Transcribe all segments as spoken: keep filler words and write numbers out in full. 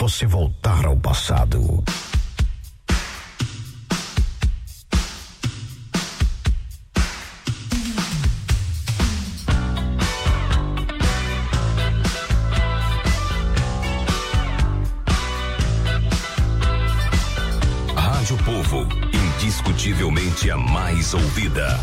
você voltar ao passado. Rádio Povo, indiscutivelmente a mais ouvida.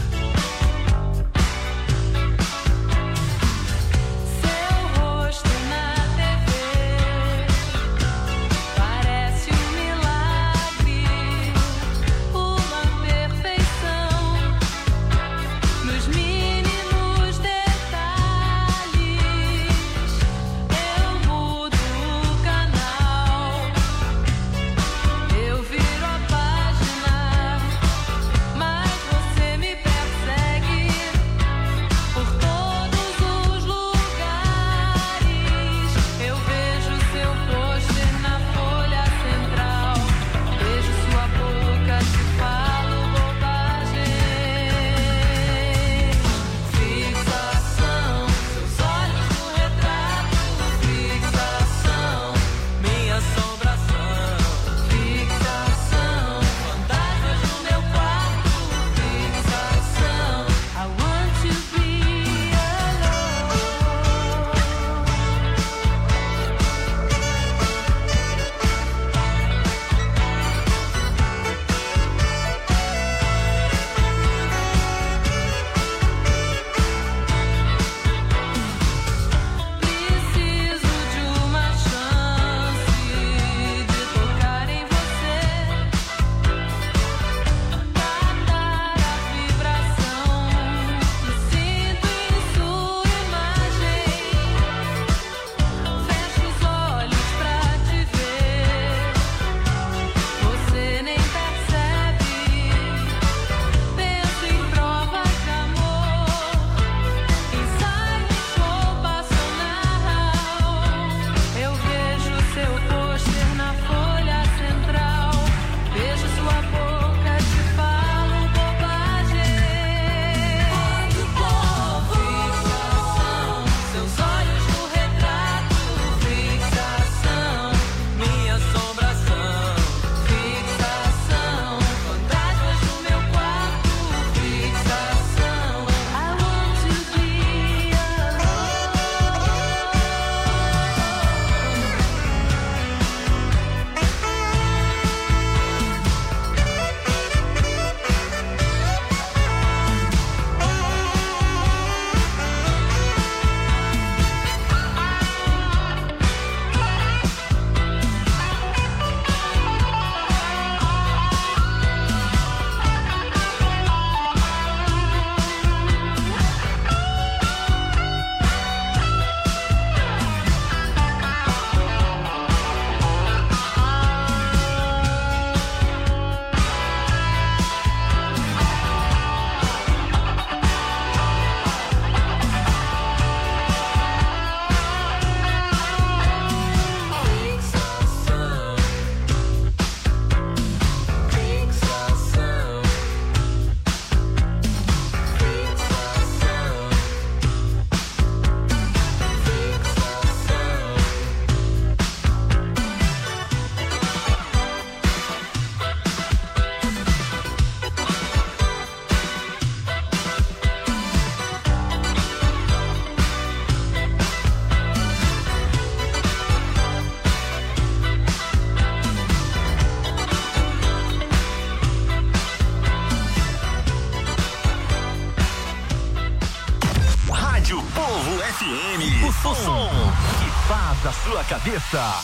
O som que faz a sua cabeça.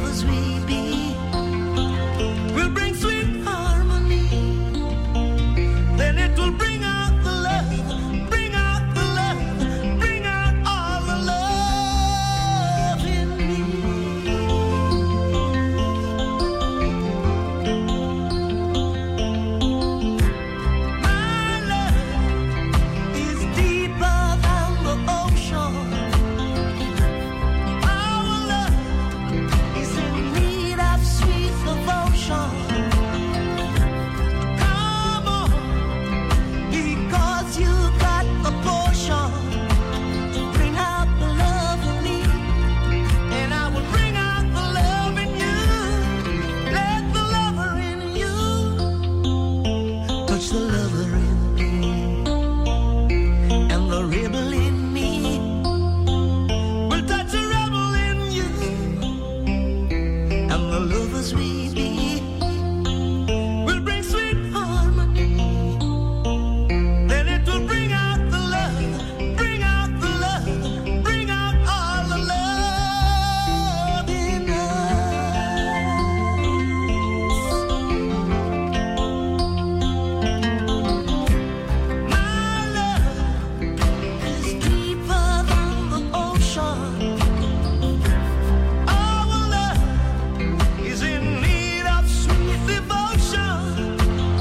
lovers we be will bring sweet harmony. Then it will bring out the love, bring out the love, bring out all the love in me. My love is deeper than the ocean. Our love is in need of sweet devotion. Come on, because you got the potion to bring out the love in me, and I will bring out the love in you. Let the lover in you touch the lover in me, and the rebel in me will touch the rebel in you, and the lovers we be will bring sweet harmony. Then it will bring out the love, bring out the love, bring out all the love in us. My love is deeper than the ocean. Our love is in need of sweet devotion.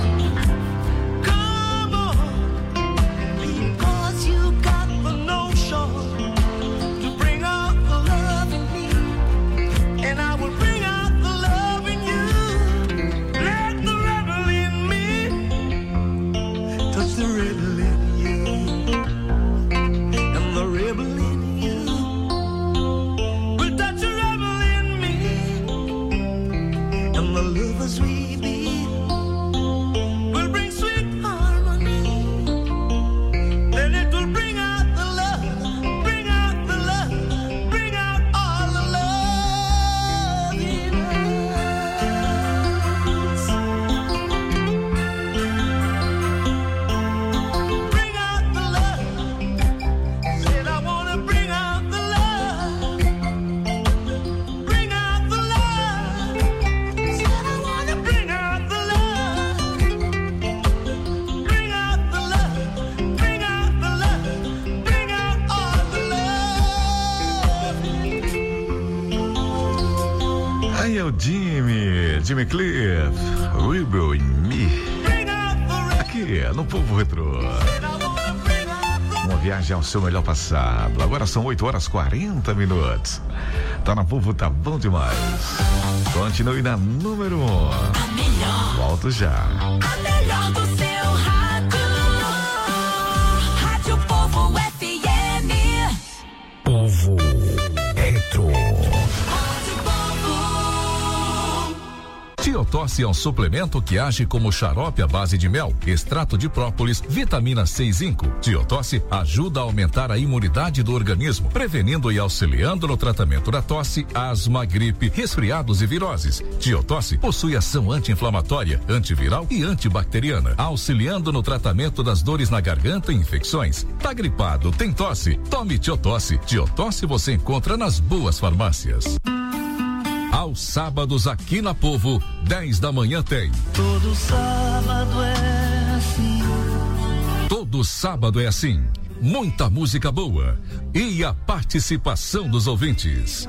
Come on, because you got the notion to bring out the love in me, and I will bring out the love in you. Let the rebel in me touch the rebel in you, and the rebel in you will touch the rebel in me, and the lovers we be will bring sweet harmony. Then it will bring out the love, bring out the love, bring out all the love in us. Bring out the love. Said I wanna bring out the love. Bring out the love. Said I wanna bring out the love. Bring out the love. Bring out the love. Bring out all the love in me. Aí é o Jimmy, Jimmy Cliff, Rebel in Me, Bring out the aqui no Povo Retrô. red. I wanna bring out the Uma viagem ao seu melhor passado. Agora são oito horas e quarenta minutos. Tá na Povo, tá bom demais. Continue na número um. A melhor, Volto já. a melhor do seu rádio. Rádio Povo F M. Povo Retro. Rádio Povo. Tiotosse é um suplemento que age como xarope à base de mel, extrato de própolis, vitamina C e zinco. Tiotosse ajuda a aumentar a imunidade do organismo, prevenindo e auxiliando no tratamento da tosse, asma, gripe, resfriados e viroses. Tiotosse possui ação anti-inflamatória, antiviral e antibacteriana, auxiliando no tratamento das dores na garganta e infecções. Tá gripado, tem tosse? Tome Tiotosse. Tiotosse você encontra nas boas farmácias. Aos sábados aqui na Povo, dez da manhã tem. Todo sábado é assim. Todo sábado é assim. Muita música boa e a participação dos ouvintes.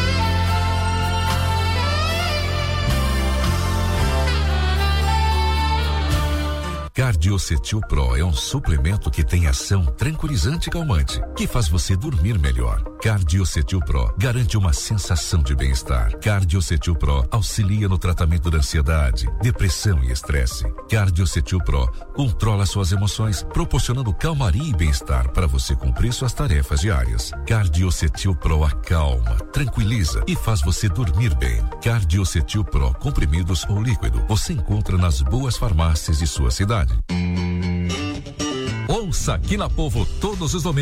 Cardiocetil Pro é um suplemento que tem ação tranquilizante e calmante, que faz você dormir melhor. Cardiocetil Pro garante uma sensação de bem-estar. Cardiocetil Pro auxilia no tratamento da ansiedade, depressão e estresse. Cardiocetil Pro controla suas emoções, proporcionando calmaria e bem-estar para você cumprir suas tarefas diárias. Cardiocetil Pro acalma, tranquiliza e faz você dormir bem. Cardiocetil Pro comprimidos ou líquido, você encontra nas boas farmácias de sua cidade. Ouça aqui na Povo todos os domingos,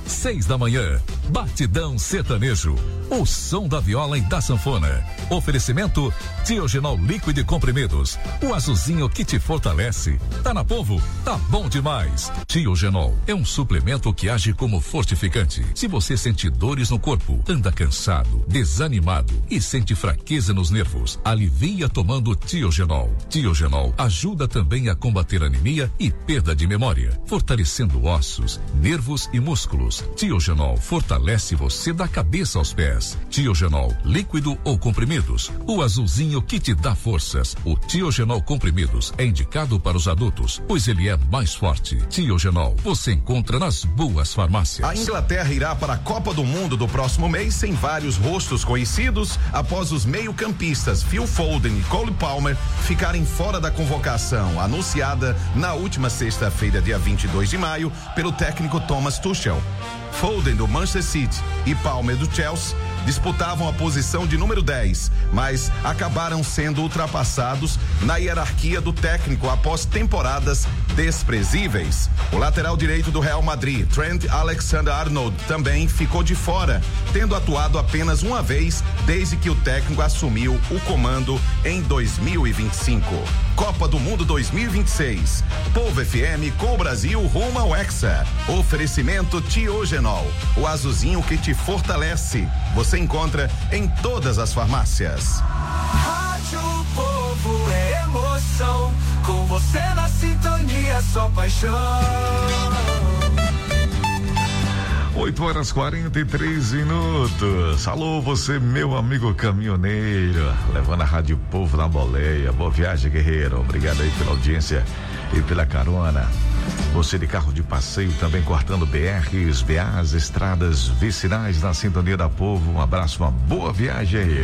seis da manhã. Batidão Sertanejo. O som da viola e da sanfona. Oferecimento Tiogenol líquido e comprimidos. O azulzinho que te fortalece. Tá na Povo? Tá bom demais. Tiogenol é um suplemento que age como fortificante. Se você sente dores no corpo, anda cansado, desanimado e sente fraqueza nos nervos, alivia tomando Tiogenol. Tiogenol ajuda também a combater anemia e perda de memória, fortalecendo ossos, nervos e músculos. Tiogenol fortalece você da cabeça aos pés. Tiogenol líquido ou comprimidos. O azulzinho que te dá forças. O Tiogenol comprimidos é indicado para os adultos, pois ele é mais forte. Tiogenol você encontra nas boas farmácias. A Inglaterra irá para a Copa do Mundo do próximo mês sem vários rostos conhecidos após os meio-campistas Phil Foden e Cole Palmer ficarem fora da convocação anunciada na última sexta-feira, dia vinte e dois de maio, pelo técnico Thomas Tuchel. Foden do Manchester City e Palmer do Chelsea disputavam a posição de número dez, mas acabaram sendo ultrapassados na hierarquia do técnico após temporadas desprezíveis. O lateral direito do Real Madrid, Trent Alexander-Arnold, também ficou de fora, tendo atuado apenas uma vez desde que o técnico assumiu o comando em dois mil e vinte e cinco. Copa do Mundo dois mil e vinte e seis. Povo F M com o Brasil rumo ao Hexa. Oferecimento Tiogenol, o azulzinho que te fortalece. Você encontra em todas as farmácias. Rádio Povo é emoção, com você na sintonia, só paixão. oito horas quarenta e três minutos. Alô, você, meu amigo caminhoneiro, levando a Rádio Povo na boleia. Boa viagem, guerreiro. Obrigado aí pela audiência e pela carona. Você de carro de passeio também cortando B Rs, B As, estradas vicinais na sintonia da Povo. Um abraço, uma boa viagem aí,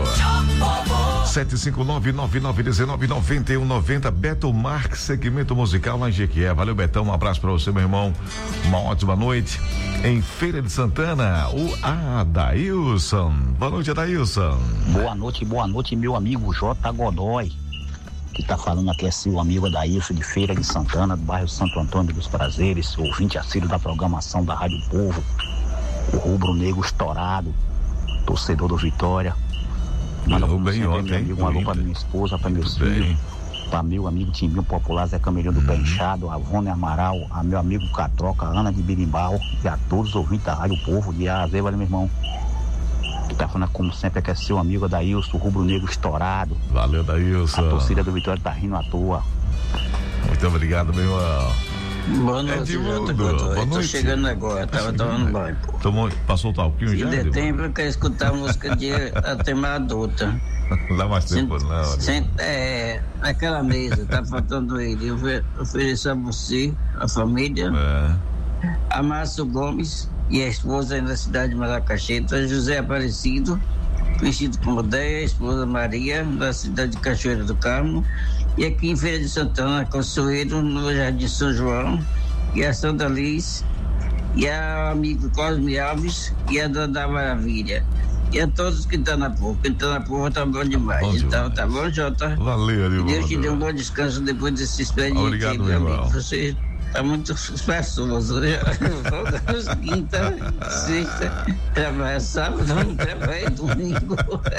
viu? sete cinco nove, nove nove um nove, nove um nove zero. Beto Marques, segmento musical lá em Jequié. Valeu, Betão, um abraço pra você, meu irmão. Uma ótima noite. Em Feira de Santana, o Adailson. Boa noite, Adailson. Boa noite, boa noite, meu amigo J. Godoy. Que tá falando aqui é seu amigo Adailson de Feira de Santana, do bairro Santo Antônio dos Prazeres, ouvinte assíduo da programação da Rádio Povo, o rubro negro estourado, torcedor do Vitória. Manda como sempre, ontem, meu amigo, um alô pra minha esposa, pra meus filhos, pra meu amigo Timbinho Popular, Zé Camelinho do Pé Inchado, a Vônia Amaral, a meu amigo Catroca, Ana de Birimbau, e a todos os ouvintes da Rádio Povo, de A a Z, valeu, meu irmão. Que tá falando como sempre, que é seu amigo Adailson, o rubro negro estourado. Valeu, Adailson. A torcida do Vitória tá rindo à toa. Muito obrigado, meu irmão. Boa noite, Jota. Boa noite. Tô chegando agora, tava tomando banho. Tomou, passou o talquinho Se já? Se der tempo, eu quero escutar a música de Atemar Adulta. Não dá mais tempo, Sent, não. Sent, é, aquela mesa, tá faltando ele. Eu ofereço a você, a família, é. a Márcio Gomes e a esposa na cidade de Macaxeta, José Aparecido, conhecido como Deia, a esposa Maria, da cidade de Cachoeira do Carmo, e aqui em Feira de Santana, Consoeiro, no Jardim São João, e a Santa Liz, e a amigo Cosme Alves, e a Dona Maravilha. E a todos que estão na porra, quem está na porra tá bom demais. Bom então, demais. Tá bom, Jota? Valeu, Deus, Deus te dê um bom descanso depois desse expediente. Obrigado, meu irmão. Você tá muito pessoas. Volta quinta, sexta, trabalha sábado, não trabalha domingo.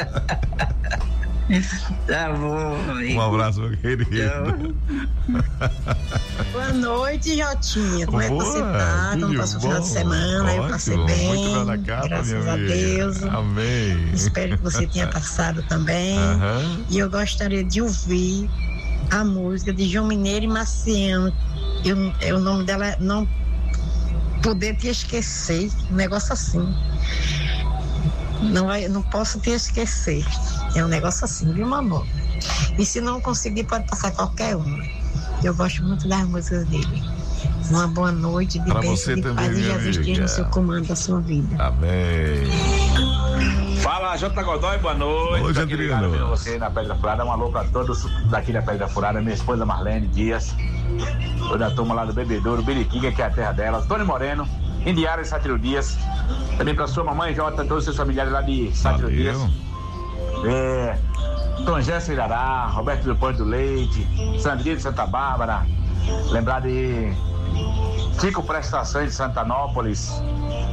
Tá bom, amigo. Um abraço, meu querido. Boa noite, Jotinha. Como é que você tá? Como passou o final de semana? Ótimo. Eu passei bem. Muito na capa, graças a Deus. Amém. Espero que você tenha passado também. Uhum. E eu gostaria de ouvir a música de João Mineiro e Marciano. Eu, eu, o nome dela é Não Poder Te Esquecer. Um negócio assim. Não, vai, não posso te esquecer. É um negócio assim, viu, meu amor? E se não conseguir, pode passar qualquer uma. Eu gosto muito das músicas dele. Uma boa noite de bênção, de também, paz e Jesus esteja no seu comando da sua vida. Amém. Fala, J. Godoy, boa noite. Oi, Adriano. Você na Pedra Furada, um alô pra todos daqui da Pedra Furada, minha esposa Marlene Dias, toda a turma lá do Bebedouro, Biriquiga, que é a terra dela, Tony Moreno, Indiara e Sátiro Dias, também pra sua mamãe Jota, todos os seus familiares lá de Sátiro Dias. É, Tom Jéssica Irará, Roberto do Pão do Leite, Sandrinha de Santa Bárbara, lembrar de Chico Prestações de Santanópolis,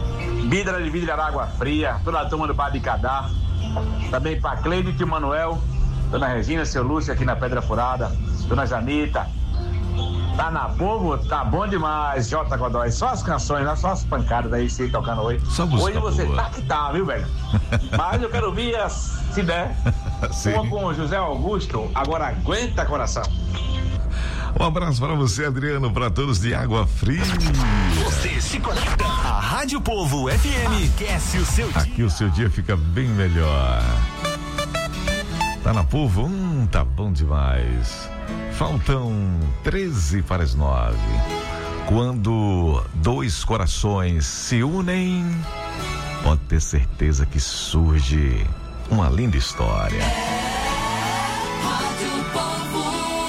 Vidra de Vidro Água Fria, toda a turma do Bar de Cadá. Também para Cleide e tio Manuel, Dona Regina, seu Lúcio aqui na Pedra Furada, Dona Janita. Tá na povo, tá bom demais, Jota Godoy. Só as canções, só as pancadas daí, você tocando hoje. Só música hoje você boa. tá que tá, viu, velho? Mas eu quero ouvir, as, se der, Sim. uma com o José Augusto, agora aguenta coração. Um abraço para você, Adriano, para todos de Água Fria. Você se conecta. A Rádio Povo F M aquece o seu dia. Aqui o seu dia fica bem melhor. Tá na Povo? Hum, tá bom demais. Faltam treze para as nove. Quando dois corações se unem, pode ter certeza que surge uma linda história. Rádio Povo.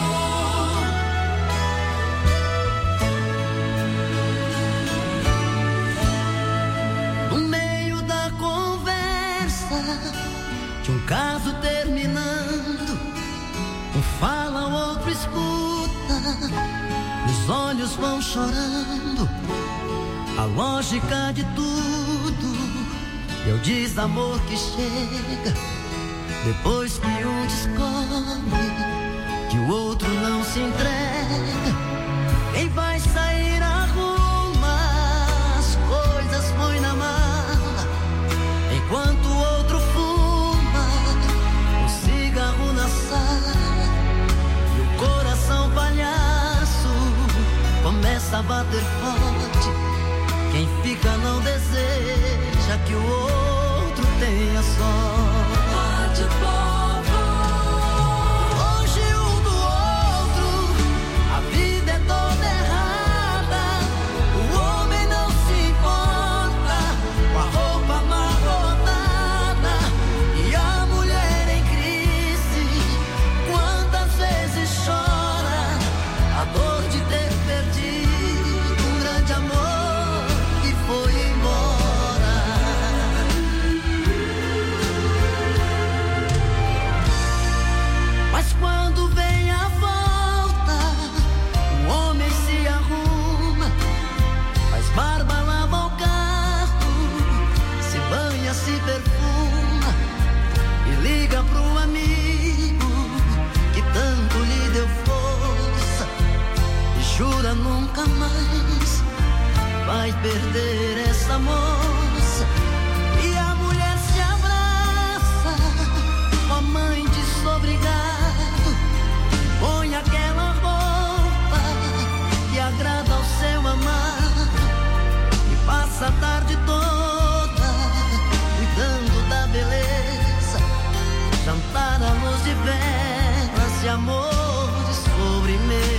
No meio da conversa de um caso terminando, um fala, o outro escuta, os olhos vão chorando, a lógica de tudo é o desamor que chega depois que um descobre que o outro não se entrega. Quem vai sair arruma as coisas, põe na mala, enquanto o outro fuma um cigarro na sala. E o coração palhaço começa a bater forte. Quem fica não deseja que o outro tenha sorte. Rádio Povo. Longe um do outro, a vida é toda errada. O homem não se importa com a roupa amarrotada e a mulher em crise. Quantas vezes chora a dor de ter perdido um grande amor que foi embora. Mas quando vem a volta, o homem se arruma, faz barba, lava o carro, se banha, se perfuma e liga pro amigo que tanto lhe deu força e jura nunca mais vai perder essa moça. E a mulher se abraça com a mãe desobrigado, põe aquela roupa que agrada ao seu amado e passa a tarde toda cuidando da beleza, jantar à luz de velas e amor de sobremesa.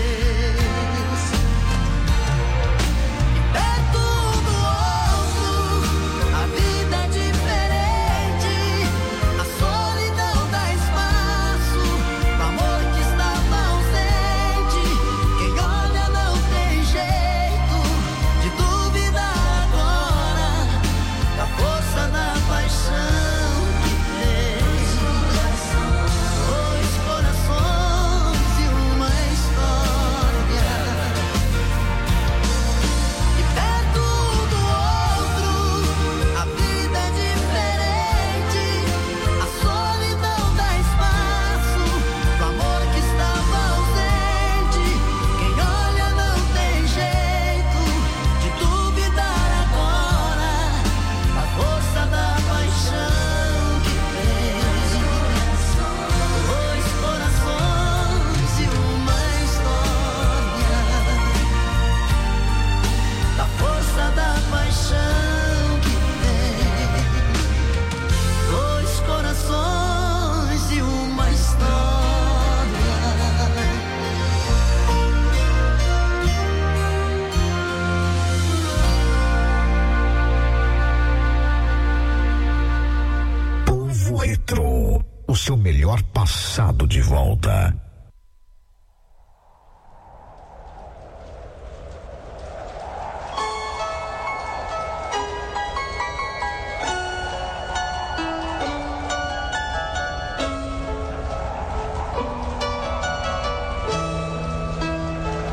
E perto um do outro, a vida é diferente, a solidão dá espaço pro amor que estava ausente. Quem olha não tem jeito de duvidar agora da força da paixão que tem. Dois corações e uma história. E perto um do outro, a vida é diferente, a solidão dá espaço pro amor que estava ausente. Quem olha não tem jeito de duvidar agora da força da paixão que tem. Dois corações e uma história, da força da paixão que tem. Dois corações e uma história. Povo Retro, o seu melhor passado de volta.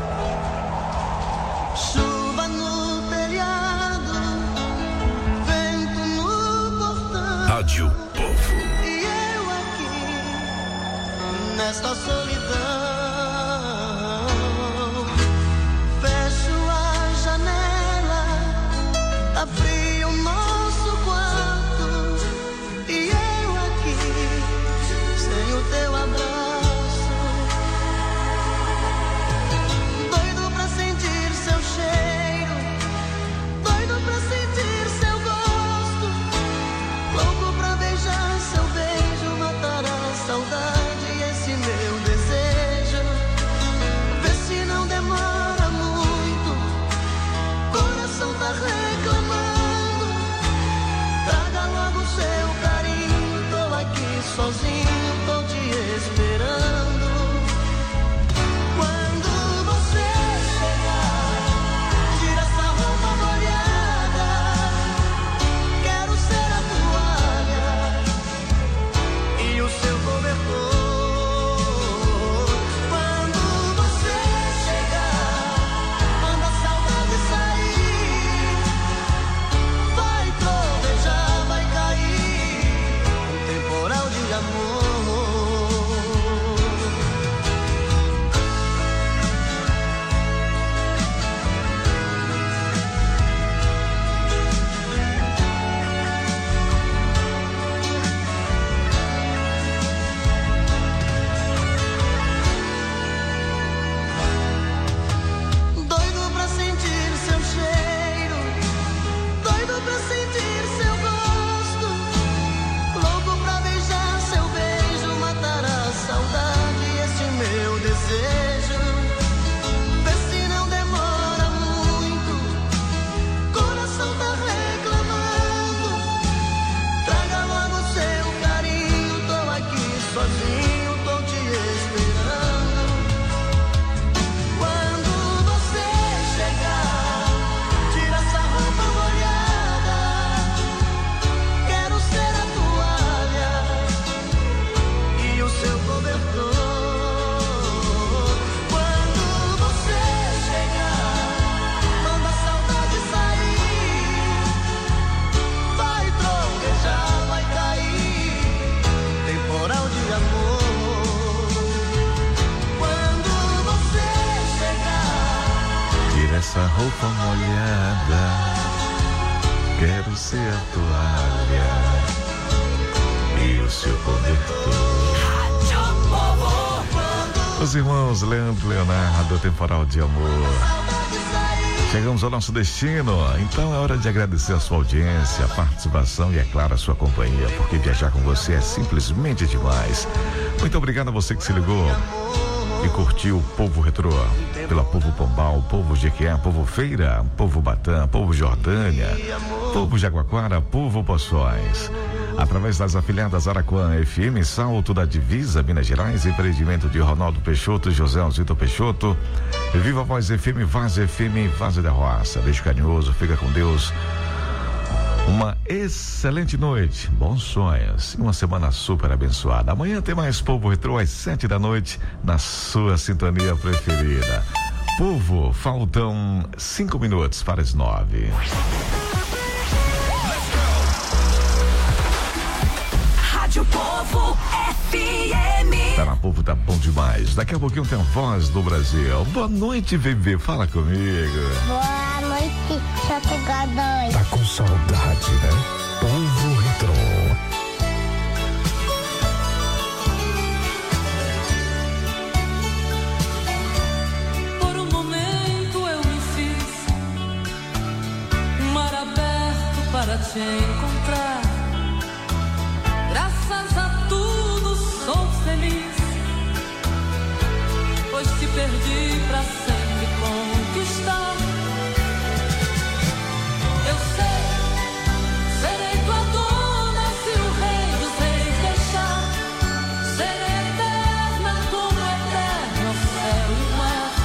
Chuva no telhado, vem nesta solidão. Fecho a janela, tá frio o nosso quarto, e eu aqui sem o teu abraço, doido pra sentir seu cheiro, doido pra sentir seu gosto, louco pra beijar seu beijo, matar a saudade e esse meu desejo. Vê se não demora muito, coração tá reclamando. Traga logo seu carinho, tô aqui sozinho, tô te esperando. Quando você chegar, tira essa roupa molhada, quero ser a toalha e o seu cobertor. Quando você chegar, manda a saudade sair, vai trovejar, vai cair um temporal de amor. Doido pra sentir seu cheiro, doido pra sentir seu gosto, louco pra beijar seu beijo, matar a saudade e esse meu desejo. Vê se não demora muito, coração tá reclamando. Traga logo seu carinho, tô aqui sozinho, tô te esperando. Quando você chegar, tira essa roupa molhada, quero ser a toalha e o seu cobertor. Quando você chegar, manda a saudade sair, vai trovejar, vai cair temporal de amor. Quando você chegar, Tira essa roupa molhada, quero ser a toalha e o seu cobertor. Os irmãos Leandro e Leonardo, Temporal de Amor. Chegamos ao nosso destino, então é hora de agradecer a sua audiência, a participação e, é claro, a sua companhia, porque viajar com você é simplesmente demais. Muito obrigado a você que se ligou e curtiu o Povo Retrô, pela Povo Pombal, Povo Jequié, Povo Feira, Povo Batã, Povo Jordânia, Povo Jaguaquara, Povo Poções. Através das afiliadas Araquã F M, Salto da Divisa, Minas Gerais, empreendimento de Ronaldo Peixoto, José Alzito Peixoto, Viva a Voz F M, Vaz F M, Vaz da Roça. Beijo carinhoso, fica com Deus. Uma excelente noite, bons sonhos e uma semana super abençoada. Amanhã tem mais Povo Retrô às sete da noite na sua sintonia preferida. Povo, faltam cinco minutos para as nove. Rádio Povo F M. Tá na Povo, tá bom demais. Daqui a pouquinho tem a Voz do Brasil. Boa noite, bebê, fala comigo. Boa noite, Chato Godoy. Tá com saudade, né? Povo Retrô. Por um momento eu me fiz um mar aberto para te encontrar. Graças a tudo sou feliz, pois te perdi pra sempre conquistar. Eu sei, serei tua dona se o rei dos reis deixar. Serei eterna como eterno o céu e o mar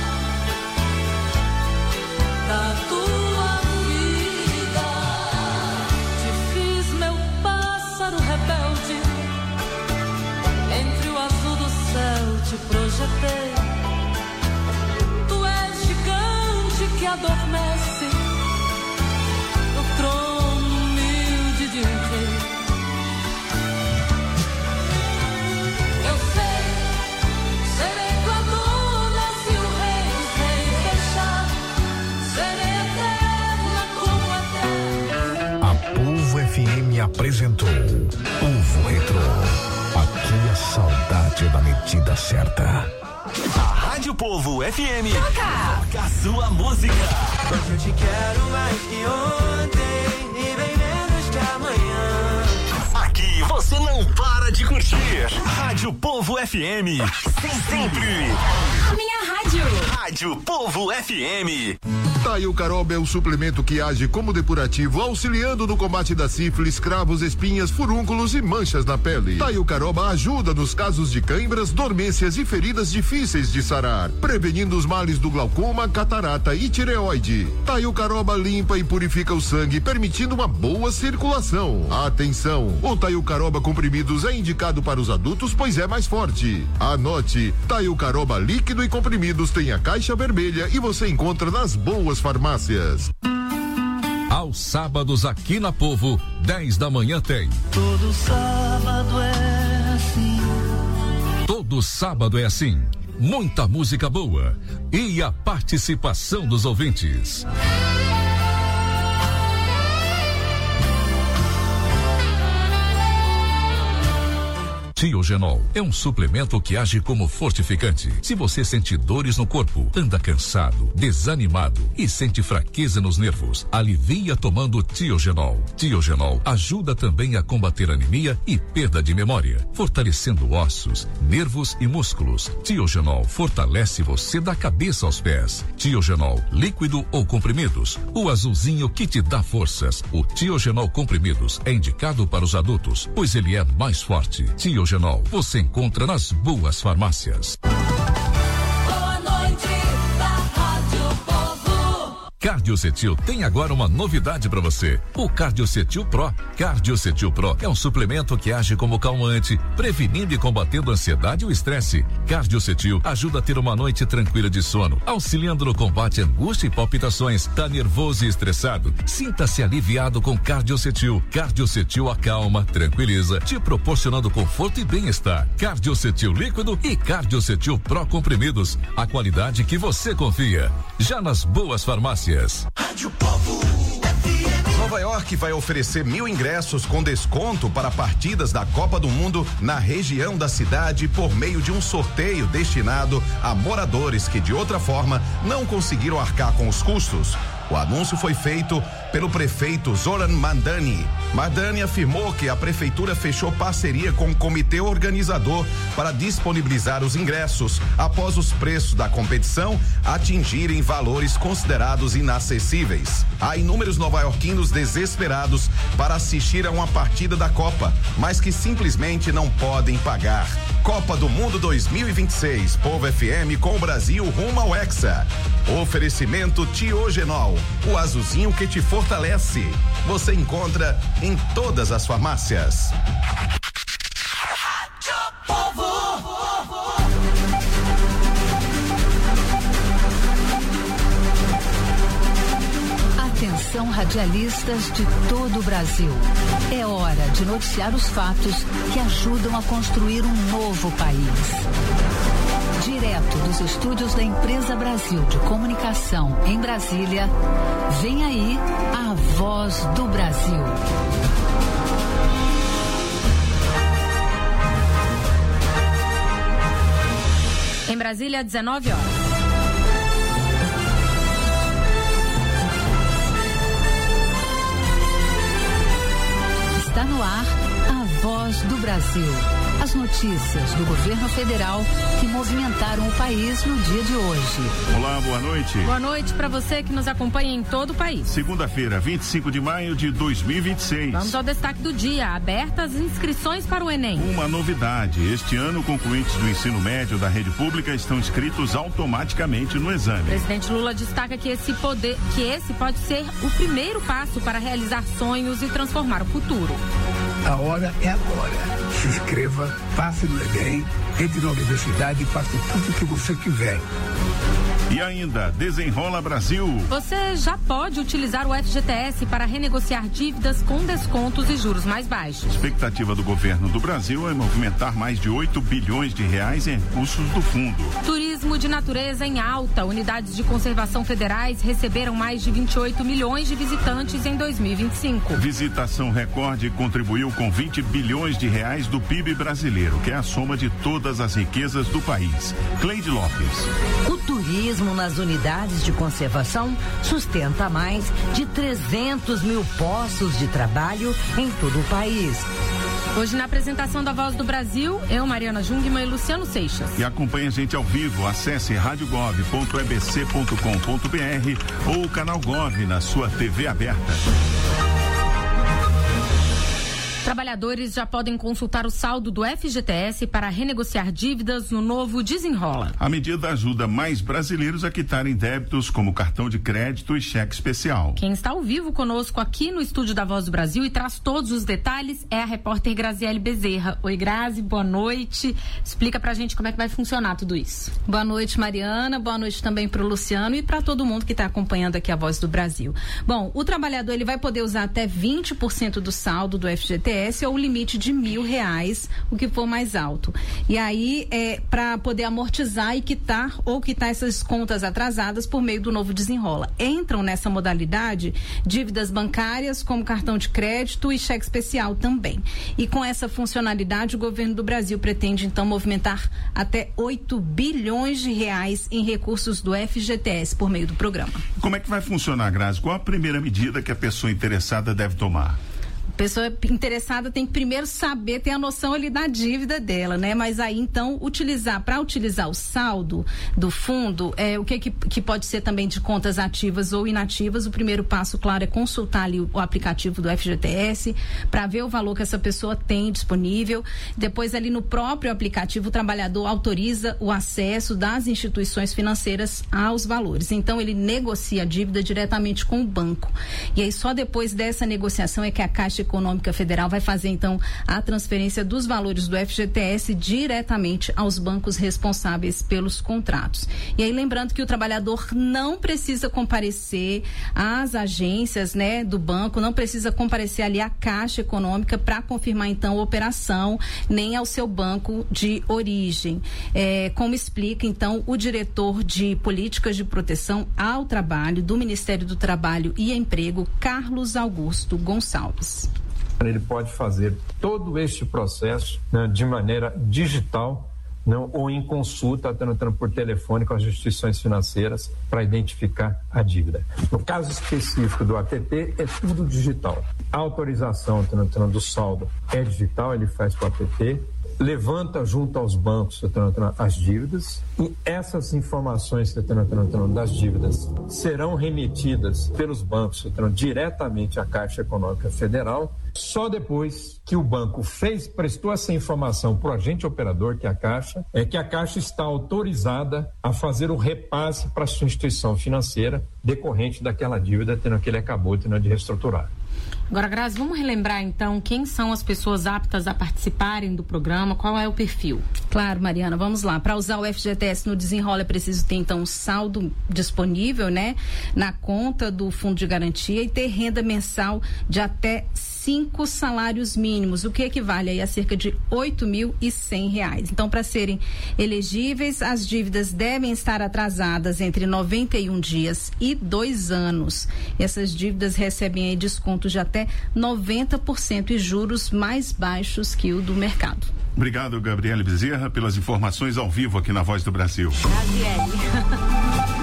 da tua vida. Te fiz meu pássaro rebelde, entre o azul do céu te projetei. Tu és gigante que adormece no trono humilde de um rei. Eu sei, você na medida certa. A Rádio Povo F M toca, toca a sua música. Hoje eu te quero mais que ontem e bem menos que amanhã. Aqui você não para de curtir. Rádio Povo F M. Sempre. A minha rádio. Rádio Povo F M. Taio Caroba é o suplemento que age como depurativo, auxiliando no combate da sífilis, cravos, espinhas, furúnculos e manchas na pele. Taio Caroba ajuda nos casos de cãibras, dormências e feridas difíceis de sarar, prevenindo os males do glaucoma, catarata e tireoide. Taio Caroba limpa e purifica o sangue, permitindo uma boa circulação. Atenção, o Taio Caroba comprimidos é indicado para os adultos, pois é mais forte. Anote, Taio Caroba líquido e comprimidos tem a caixa vermelha e você encontra nas boas farmácias. Aos sábados aqui na Povo, dez da manhã tem. Todo sábado é assim. Todo sábado é assim. Muita música boa e a participação dos ouvintes. Tiogenol é um suplemento que age como fortificante. Se você sente dores no corpo, anda cansado, desanimado e sente fraqueza nos nervos, alivia tomando Tiogenol. Tiogenol ajuda também a combater anemia e perda de memória, fortalecendo ossos, nervos e músculos. Tiogenol fortalece você da cabeça aos pés. Tiogenol, líquido ou comprimidos, o azulzinho que te dá forças. O Tiogenol comprimidos é indicado para os adultos, pois ele é mais forte. Tiogenol você encontra nas boas farmácias. Boa noite, da Rádio Povo. Cardiocetil tem agora uma novidade para você. O Cardiocetil Pro. Cardiocetil Pro é um suplemento que age como calmante, prevenindo e combatendo a ansiedade e o estresse. Cardiocetil ajuda a ter uma noite tranquila de sono, auxiliando no combate à angústia e palpitações. Tá nervoso e estressado? Sinta-se aliviado com Cardiocetil. Cardiocetil acalma, tranquiliza, te proporcionando conforto e bem-estar. Cardiocetil líquido e Cardiocetil Pro comprimidos. A qualidade que você confia. Já nas boas farmácias. Rádio Povo F M. Nova York vai oferecer mil ingressos com desconto para partidas da Copa do Mundo na região da cidade por meio de um sorteio destinado a moradores que de outra forma não conseguiram arcar com os custos. O anúncio foi feito pelo prefeito Zoran Mandani. Mandani afirmou que a prefeitura fechou parceria com o comitê organizador para disponibilizar os ingressos após os preços da competição atingirem valores considerados inacessíveis. Há inúmeros nova-iorquinos desesperados para assistir a uma partida da Copa, mas que simplesmente não podem pagar. Copa do Mundo dois mil e vinte e seis, Povo F M com o Brasil rumo ao Hexa. Oferecimento Tiogenol, o azulzinho que te fortalece. Você encontra em todas as farmácias. Atenção, radialistas de todo o Brasil. É hora de noticiar os fatos que ajudam a construir um novo país. Direto dos estúdios da Empresa Brasil de Comunicação em Brasília, vem aí a Voz do Brasil. Em Brasília, dezenove horas. Está no ar a Voz do Brasil. As notícias do governo federal que movimentaram o país no dia de hoje. Olá, boa noite. Boa noite para você que nos acompanha em todo o país. Segunda-feira, vinte e cinco de maio de dois mil e vinte e seis. Vamos ao destaque do dia. Abertas inscrições para o Enem. Uma novidade. Este ano, concluintes do ensino médio da rede pública estão inscritos automaticamente no exame. O presidente Lula destaca que esse, poder, que esse pode ser o primeiro passo para realizar sonhos e transformar o futuro. A hora é agora. Se inscreva, passe no Enem, entre na universidade e faça tudo o que você quiser. E ainda, Desenrola Brasil. Você já pode utilizar o F G T S para renegociar dívidas com descontos e juros mais baixos. A expectativa do governo do Brasil é movimentar mais de oito bilhões de reais em recursos do fundo. Turismo de natureza em alta. Unidades de conservação federais receberam mais de vinte e oito milhões de visitantes em dois mil e vinte e cinco. Visitação recorde contribuiu Brasil com vinte bilhões de reais do P I B brasileiro, que é a soma de todas as riquezas do país. Cleide Lopes. O turismo nas unidades de conservação sustenta mais de trezentos mil postos de trabalho em todo o país. Hoje, na apresentação da Voz do Brasil, eu, Mariana Jungmann e Luciano Seixas. E acompanhe a gente ao vivo. Acesse rádio gov ponto e b c ponto com ponto b r ou o canal Gov na sua T V aberta. Trabalhadores já podem consultar o saldo do F G T S para renegociar dívidas no novo Desenrola. A medida ajuda mais brasileiros a quitarem débitos como cartão de crédito e cheque especial. Quem está ao vivo conosco aqui no estúdio da Voz do Brasil e traz todos os detalhes é a repórter Graziele Bezerra. Oi, Grazi, boa noite. Explica pra gente como é que vai funcionar tudo isso. Boa noite, Mariana. Boa noite também pro Luciano e para todo mundo que está acompanhando aqui a Voz do Brasil. Bom, o trabalhador ele vai poder usar até vinte por cento do saldo do F G T S ou o limite de mil reais, o que for mais alto. E aí, é para poder amortizar e quitar ou quitar essas contas atrasadas por meio do novo Desenrola. Entram nessa modalidade dívidas bancárias, como cartão de crédito e cheque especial também. E com essa funcionalidade, o governo do Brasil pretende, então, movimentar até oito bilhões de reais em recursos do F G T S por meio do programa. Como é que vai funcionar, Grazi? Qual a primeira medida que a pessoa interessada deve tomar? Pessoa interessada tem que primeiro saber, ter a noção ali da dívida dela, né? Mas aí, então, utilizar, para utilizar o saldo do fundo, é, o que, que que pode ser também de contas ativas ou inativas, o primeiro passo, claro, é consultar ali o, o aplicativo do F G T S para ver o valor que essa pessoa tem disponível. Depois, ali no próprio aplicativo, o trabalhador autoriza o acesso das instituições financeiras aos valores. Então, ele negocia a dívida diretamente com o banco. E aí, só depois dessa negociação é que a Caixa Econômica Federal vai fazer, então, a transferência dos valores do F G T S diretamente aos bancos responsáveis pelos contratos. E aí, lembrando que o trabalhador não precisa comparecer às agências, né, do banco, não precisa comparecer ali à Caixa Econômica para confirmar, então, a operação, nem ao seu banco de origem. É, como explica, então, o diretor de Políticas de Proteção ao Trabalho do Ministério do Trabalho e Emprego, Carlos Augusto Gonçalves. Ele pode fazer todo este processo, né, de maneira digital, não, ou em consulta, tentando por telefone com as instituições financeiras para identificar a dívida. No caso específico do A T P, é tudo digital. A autorização tentando, do saldo é digital, ele faz com o A T P, levanta junto aos bancos as dívidas e essas informações das dívidas serão remetidas pelos bancos diretamente à Caixa Econômica Federal. Só depois que o banco fez, prestou essa informação para o agente operador, que é a Caixa, é que a Caixa está autorizada a fazer o repasse para a sua instituição financeira decorrente daquela dívida tendo que ele acabou tendo de reestruturar. Agora, Grazi, vamos relembrar, então, quem são as pessoas aptas a participarem do programa, qual é o perfil? Claro, Mariana, vamos lá. Para usar o F G T S no Desenrola é preciso ter, então, um saldo disponível, né, na conta do Fundo de Garantia e ter renda mensal de até cinco salários mínimos, o que equivale aí a cerca de oito mil e cem reais. Então, para serem elegíveis, as dívidas devem estar atrasadas entre noventa e um dias e dois anos. Essas dívidas recebem aí descontos de até noventa por cento e juros mais baixos que o do mercado. Obrigado, Gabriele Bezerra, pelas informações ao vivo aqui na Voz do Brasil. Gabriele.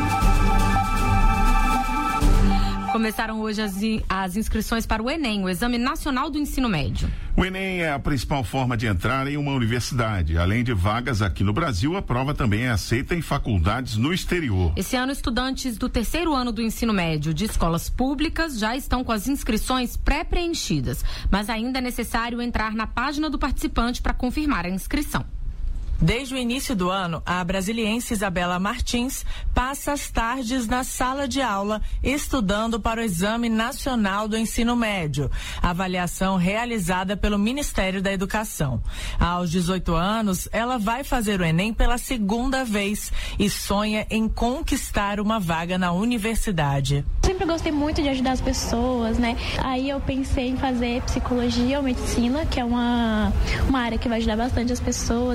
Começaram hoje as, as inscrições para o Enem, o Exame Nacional do Ensino Médio. O Enem é a principal forma de entrar em uma universidade. Além de vagas aqui no Brasil, a prova também é aceita em faculdades no exterior. Esse ano, estudantes do terceiro ano do ensino médio de escolas públicas já estão com as inscrições pré-preenchidas, mas ainda é necessário entrar na página do participante para confirmar a inscrição. Desde o início do ano, a brasiliense Isabela Martins passa as tardes na sala de aula estudando para o Exame Nacional do Ensino Médio, avaliação realizada pelo Ministério da Educação. Aos dezoito anos, ela vai fazer o Enem pela segunda vez e sonha em conquistar uma vaga na universidade. Sempre gostei muito de ajudar as pessoas, né? Aí eu pensei em fazer psicologia ou medicina, que é uma, uma área que vai ajudar bastante as pessoas e tal.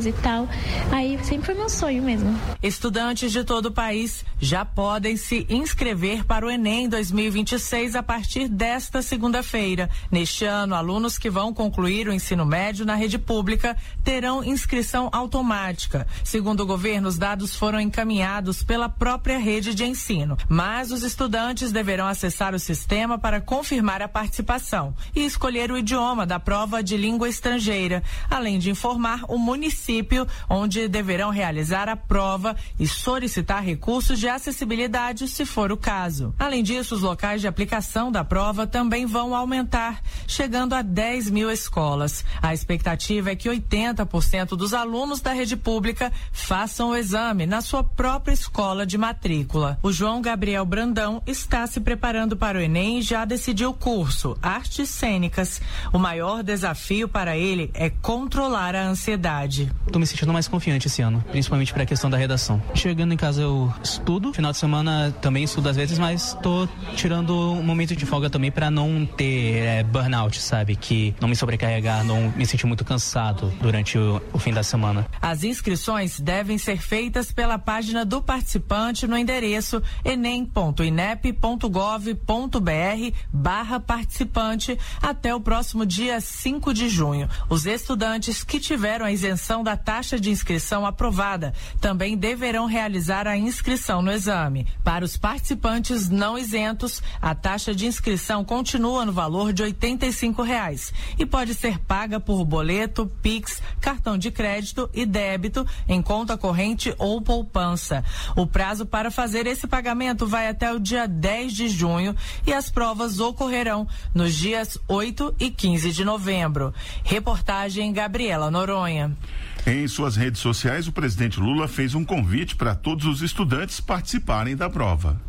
Aí sempre foi meu sonho mesmo. Estudantes de todo o país já podem se inscrever para o Enem dois mil e vinte e seis a partir desta segunda-feira. Neste ano, alunos que vão concluir o ensino médio na rede pública terão inscrição automática. Segundo o governo, os dados foram encaminhados pela própria rede de ensino, mas os estudantes deverão acessar o sistema para confirmar a participação e escolher o idioma da prova de língua estrangeira, além de informar o município onde deverão realizar a prova e solicitar recursos de acessibilidade, se for o caso. Além disso, os locais de aplicação da prova também vão aumentar, chegando a dez mil escolas. A expectativa é que oitenta por cento dos alunos da rede pública façam o exame na sua própria escola de matrícula. O João Gabriel Brandão está se preparando para o Enem e já decidiu o curso Artes Cênicas. O maior desafio para ele é controlar a ansiedade. Estou me sentindo mais confiante esse ano, principalmente para a questão da redação. Chegando em casa eu estudo, final de semana também estudo às vezes, mas estou tirando um momento de folga também para não ter é, burnout, sabe? Que não me sobrecarregar, não me sentir muito cansado durante o, o fim da semana. As inscrições devem ser feitas pela página do participante no endereço enem ponto inep ponto gov ponto br barra participante até o próximo dia cinco de junho. Os estudantes que tiveram a isenção da taxa de inscrição aprovada também deverão realizar a inscrição no exame. Para os participantes não isentos, a taxa de inscrição continua no valor de oitenta e cinco reais e pode ser paga por boleto, Pix, cartão de crédito e débito em conta corrente ou poupança. O prazo para fazer esse pagamento vai até o dia dez de junho e as provas ocorrerão nos dias oito e quinze de novembro. Reportagem Gabriela Noronha. Em suas redes sociais, o presidente Lula fez um convite para todos os estudantes participarem da prova.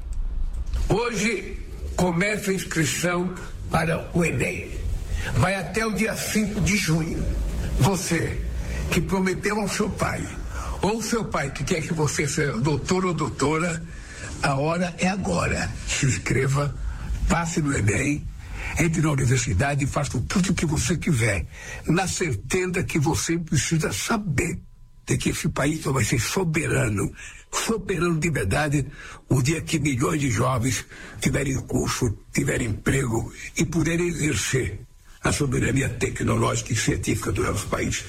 Hoje começa a inscrição para o Enem. Vai até o dia cinco de junho. Você que prometeu ao seu pai, ou seu pai que quer que você seja doutor ou doutora, a hora é agora. Se inscreva, passe no Enem, entre na universidade e faça tudo o que você quiser, na certeza que você precisa saber de que esse país vai ser soberano, soberano de verdade, o dia que milhões de jovens tiverem curso, tiverem emprego e puderem exercer a soberania tecnológica e científica do nosso país.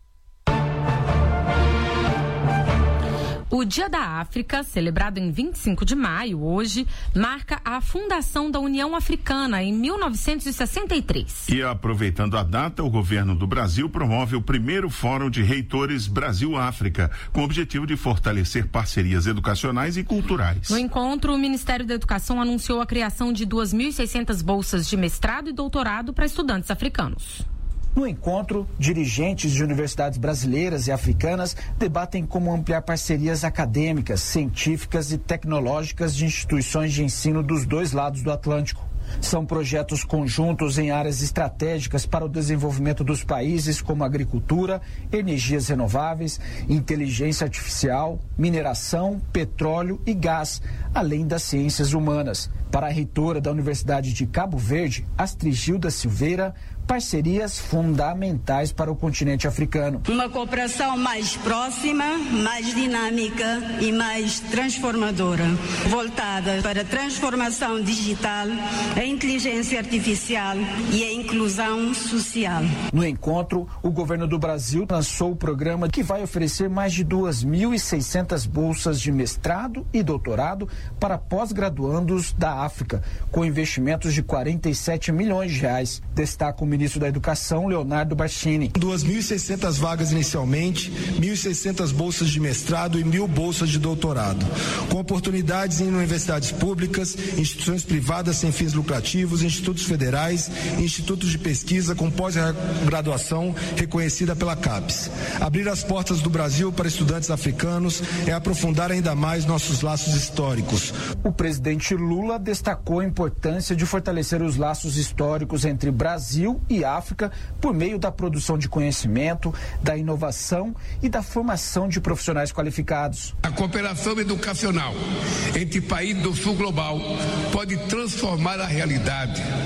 O Dia da África, celebrado em vinte e cinco de maio, hoje, marca a fundação da União Africana em mil novecentos e sessenta e três. E aproveitando a data, o governo do Brasil promove o primeiro Fórum de Reitores Brasil-África, com o objetivo de fortalecer parcerias educacionais e culturais. No encontro, o Ministério da Educação anunciou a criação de duas mil e seiscentas bolsas de mestrado e doutorado para estudantes africanos. No encontro, dirigentes de universidades brasileiras e africanas debatem como ampliar parcerias acadêmicas, científicas e tecnológicas de instituições de ensino dos dois lados do Atlântico. São projetos conjuntos em áreas estratégicas para o desenvolvimento dos países, como agricultura, energias renováveis, inteligência artificial, mineração, petróleo e gás, além das ciências humanas. Para a reitora da Universidade de Cabo Verde, Astrigilda Silveira, parcerias fundamentais para o continente africano. Uma cooperação mais próxima, mais dinâmica e mais transformadora, voltada para a transformação digital, a inteligência artificial e a inclusão social. No encontro, o governo do Brasil lançou o programa que vai oferecer mais de duas mil e seiscentas bolsas de mestrado e doutorado para pós-graduandos da África, com investimentos de quarenta e sete milhões de reais. Destaca o ministro da Educação, Leonardo Barchini. duas mil e seiscentas vagas inicialmente, mil e seiscentas bolsas de mestrado e mil bolsas de doutorado, com oportunidades em universidades públicas, instituições privadas sem fins lucrativos, institutos federais, institutos de pesquisa com pós-graduação reconhecida pela CAPES. Abrir as portas do Brasil para estudantes africanos é aprofundar ainda mais nossos laços históricos. O presidente Lula destacou a importância de fortalecer os laços históricos entre Brasil e África por meio da produção de conhecimento, da inovação e da formação de profissionais qualificados. A cooperação educacional entre países do sul global pode transformar a realidade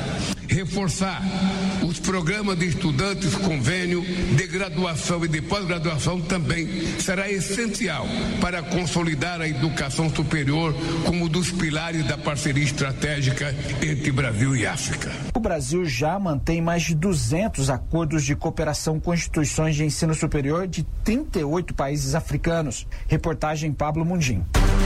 Reforçar os programas de estudantes convênio de graduação e de pós-graduação também será essencial para consolidar a educação superior como um dos pilares da parceria estratégica entre Brasil e África. O Brasil já mantém mais de duzentos acordos de cooperação com instituições de ensino superior de trinta e oito países africanos. Reportagem Pablo Mundim.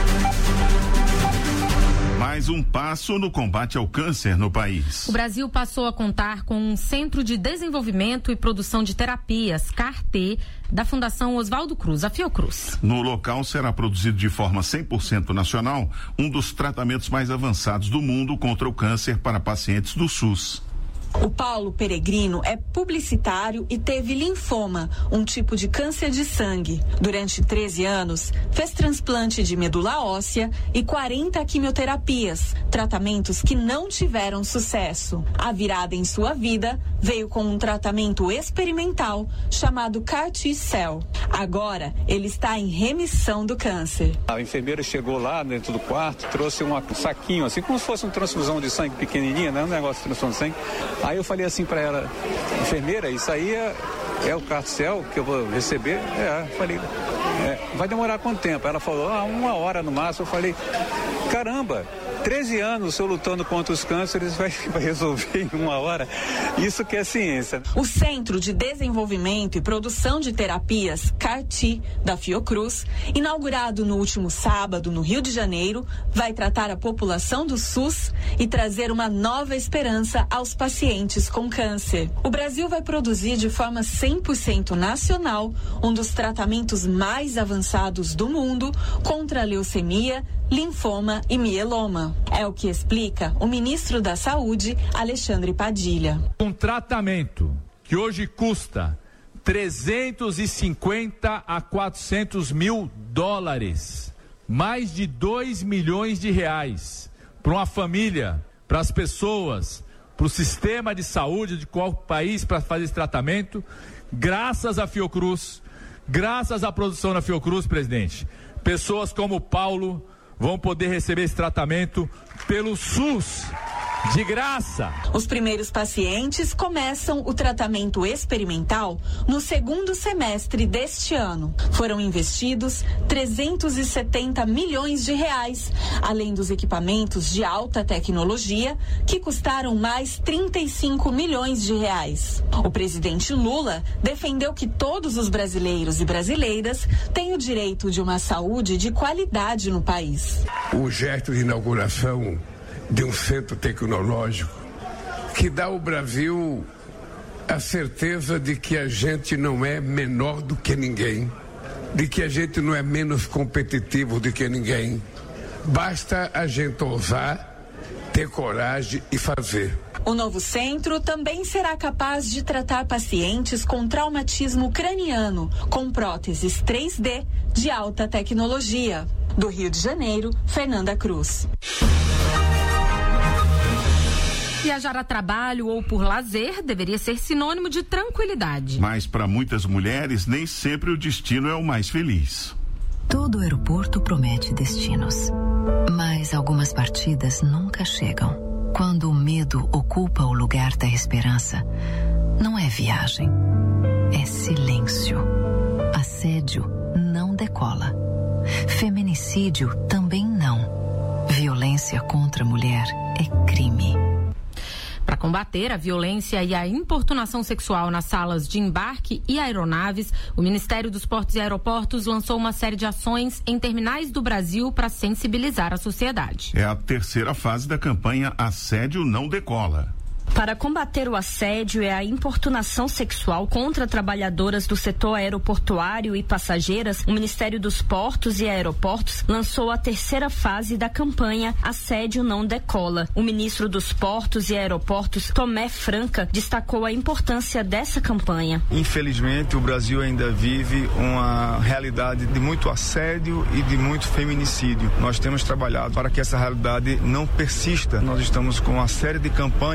Mais um passo no combate ao câncer no país. O Brasil passou a contar com um Centro de Desenvolvimento e Produção de Terapias, C A R T, da Fundação Oswaldo Cruz, a Fiocruz. No local será produzido de forma cem por cento nacional um dos tratamentos mais avançados do mundo contra o câncer para pacientes do SUS. O Paulo Peregrino é publicitário e teve linfoma, um tipo de câncer de sangue. Durante treze anos, fez transplante de medula óssea e quarenta quimioterapias, tratamentos que não tiveram sucesso. A virada em sua vida veio com um tratamento experimental chamado C A R T-Cell. Agora, ele está em remissão do câncer. A enfermeira chegou lá dentro do quarto, trouxe um saquinho, assim como se fosse uma transfusão de sangue pequenininha, né? Um negócio de transfusão de sangue. Aí eu falei assim para ela, enfermeira, isso aí é, é o C A R T-Cell que eu vou receber? É, eu falei, é, vai demorar quanto tempo? Ela falou, ah, uma hora no máximo. Eu falei, caramba, treze anos eu lutando contra os cânceres, vai, vai resolver em uma hora? Isso que é ciência. O Centro de Desenvolvimento e Produção de Terapias, C A R T, da Fiocruz, inaugurado no último sábado no Rio de Janeiro, vai tratar a população do SUS e trazer uma nova esperança aos pacientes com câncer. O Brasil vai produzir de forma cem por cento nacional um dos tratamentos mais avançados do mundo contra a leucemia, linfoma e mieloma. É o que explica o ministro da Saúde, Alexandre Padilha. Um tratamento que hoje custa trezentos e cinquenta a quatrocentos mil dólares, mais de dois milhões de reais, para uma família, para as pessoas, para o sistema de saúde de qual país para fazer esse tratamento, graças à Fiocruz, graças à produção da Fiocruz, presidente. Pessoas como o Paulo vão poder receber esse tratamento pelo SUS, de graça. Os primeiros pacientes começam o tratamento experimental no segundo semestre deste ano. Foram investidos trezentos e setenta milhões de reais, além dos equipamentos de alta tecnologia, que custaram mais trinta e cinco milhões de reais. O presidente Lula defendeu que todos os brasileiros e brasileiras têm o direito de uma saúde de qualidade no país. O gesto de inauguração de um centro tecnológico que dá ao Brasil a certeza de que a gente não é menor do que ninguém, de que a gente não é menos competitivo do que ninguém. Basta a gente ousar, ter coragem e fazer. O novo centro também será capaz de tratar pacientes com traumatismo craniano, com próteses três D de alta tecnologia. Do Rio de Janeiro, Fernanda Cruz. Viajar a trabalho ou por lazer deveria ser sinônimo de tranquilidade. Mas para muitas mulheres, nem sempre o destino é o mais feliz. Todo aeroporto promete destinos, mas algumas partidas nunca chegam. Quando o medo ocupa o lugar da esperança, não é viagem, é silêncio. Assédio não decola. Feminicídio também não. Violência contra a mulher é crime. Para combater a violência e a importunação sexual nas salas de embarque e aeronaves, o Ministério dos Portos e Aeroportos lançou uma série de ações em terminais do Brasil para sensibilizar a sociedade. É a terceira fase da campanha Assédio Não Decola. Para combater o assédio e a importunação sexual contra trabalhadoras do setor aeroportuário e passageiras, o Ministério dos Portos e Aeroportos lançou a terceira fase da campanha Assédio Não Decola. O ministro dos Portos e Aeroportos, Tomé Franca, destacou a importância dessa campanha. Infelizmente, o Brasil ainda vive uma realidade de muito assédio e de muito feminicídio. Nós temos trabalhado para que essa realidade não persista. Nós estamos com uma série de campanhas nos aeroportos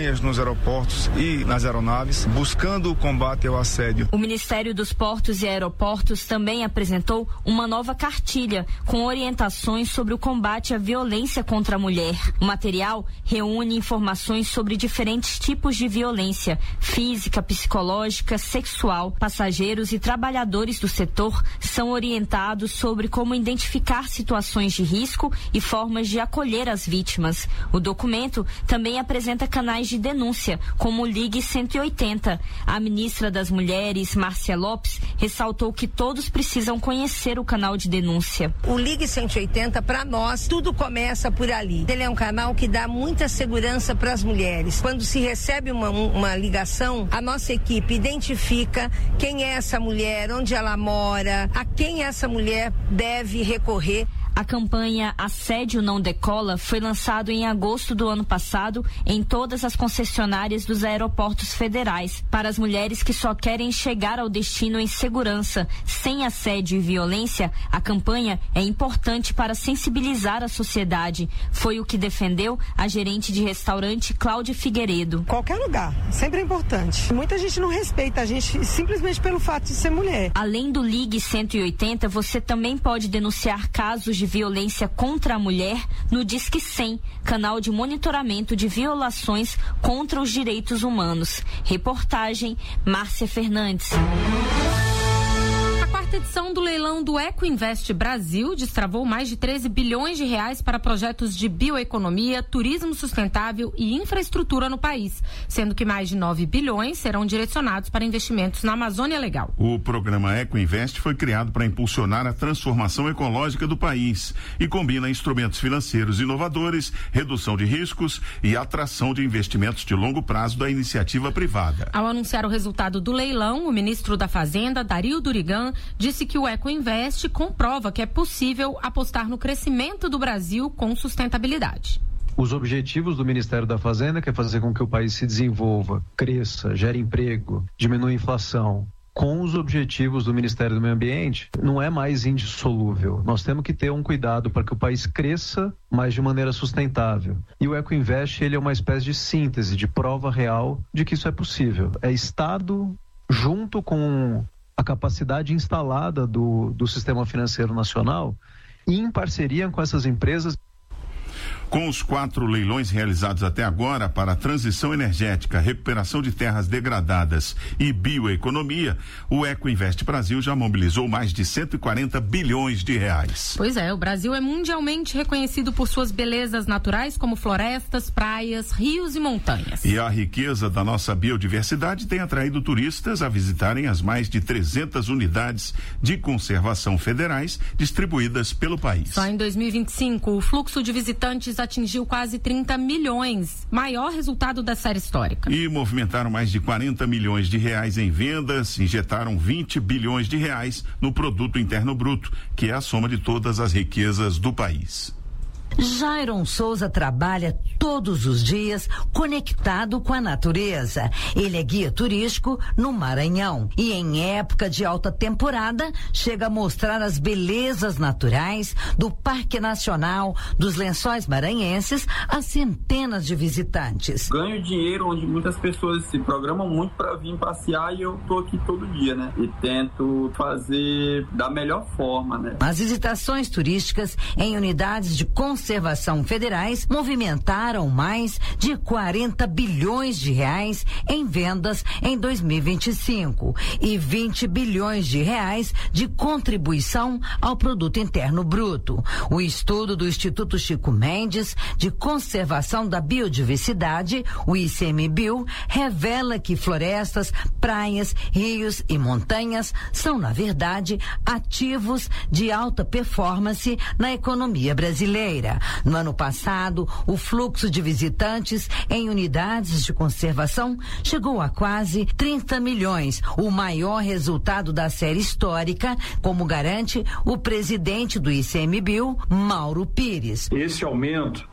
aeroportos e nas aeronaves, buscando o combate ao assédio. O Ministério dos Portos e Aeroportos também apresentou uma nova cartilha com orientações sobre o combate à violência contra a mulher. O material reúne informações sobre diferentes tipos de violência física, psicológica, sexual. Passageiros e trabalhadores do setor são orientados sobre como identificar situações de risco e formas de acolher as vítimas. O documento também apresenta canais de denúncia, como o Ligue cento e oitenta. A ministra das Mulheres, Márcia Lopes, ressaltou que todos precisam conhecer o canal de denúncia. O Ligue cento e oitenta, para nós, tudo começa por ali. Ele é um canal que dá muita segurança para as mulheres. Quando se recebe uma, uma ligação, a nossa equipe identifica quem é essa mulher, onde ela mora, a quem essa mulher deve recorrer. A campanha Assédio Não Decola foi lançado em agosto do ano passado em todas as concessionárias dos aeroportos federais. Para as mulheres que só querem chegar ao destino em segurança, sem assédio e violência, a campanha é importante para sensibilizar a sociedade. Foi o que defendeu a gerente de restaurante Cláudia Figueiredo. Qualquer lugar, sempre é importante. Muita gente não respeita a gente simplesmente pelo fato de ser mulher. Além do Ligue cento e oitenta, você também pode denunciar casos de violência contra a mulher no Disque cem, canal de monitoramento de violações contra os direitos humanos. Reportagem Márcia Fernandes. A quarta edição do leilão do Ecoinvest Brasil destravou mais de treze bilhões de reais para projetos de bioeconomia, turismo sustentável e infraestrutura no país, sendo que mais de nove bilhões serão direcionados para investimentos na Amazônia Legal. O programa Ecoinvest foi criado para impulsionar a transformação ecológica do país e combina instrumentos financeiros inovadores, redução de riscos e atração de investimentos de longo prazo da iniciativa privada. Ao anunciar o resultado do leilão, o ministro da Fazenda, Dario Durigan, disse que o Ecoinvest comprova que é possível apostar no crescimento do Brasil com sustentabilidade. Os objetivos do Ministério da Fazenda, que é fazer com que o país se desenvolva, cresça, gere emprego, diminua a inflação, com os objetivos do Ministério do Meio Ambiente, não é mais indissolúvel. Nós temos que ter um cuidado para que o país cresça, mas de maneira sustentável. E o Ecoinvest, ele é uma espécie de síntese, de prova real de que isso é possível. É Estado junto com a capacidade instalada do, do sistema financeiro nacional e em parceria com essas empresas. Com os quatro leilões realizados até agora para a transição energética, recuperação de terras degradadas e bioeconomia, o Ecoinvest Brasil já mobilizou mais de cento e quarenta bilhões de reais. Pois é, o Brasil é mundialmente reconhecido por suas belezas naturais como florestas, praias, rios e montanhas. E a riqueza da nossa biodiversidade tem atraído turistas a visitarem as mais de trezentas unidades de conservação federais distribuídas pelo país. Só em dois mil e vinte e cinco, o fluxo de visitantes atingiu quase trinta milhões, maior resultado da série histórica. E movimentaram mais de quarenta milhões de reais em vendas, injetaram vinte bilhões de reais no produto interno bruto, que é a soma de todas as riquezas do país. Jairon Souza trabalha todos os dias conectado com a natureza. Ele é guia turístico no Maranhão e em época de alta temporada chega a mostrar as belezas naturais do Parque Nacional dos Lençóis Maranhenses a centenas de visitantes. Ganho dinheiro onde muitas pessoas se programam muito para vir passear e eu tô aqui todo dia, né? E tento fazer da melhor forma, né? As visitações turísticas em unidades de conservação Conservação federais movimentaram mais de quarenta bilhões de reais em vendas em dois mil e vinte e cinco e vinte bilhões de reais de contribuição ao produto interno bruto. O estudo do Instituto Chico Mendes de Conservação da Biodiversidade, o ICMBio, revela que florestas, praias, rios e montanhas são, na verdade, ativos de alta performance na economia brasileira. No ano passado, o fluxo de visitantes em unidades de conservação chegou a quase trinta milhões, o maior resultado da série histórica, como garante o presidente do ICMBio, Mauro Pires. Esse aumento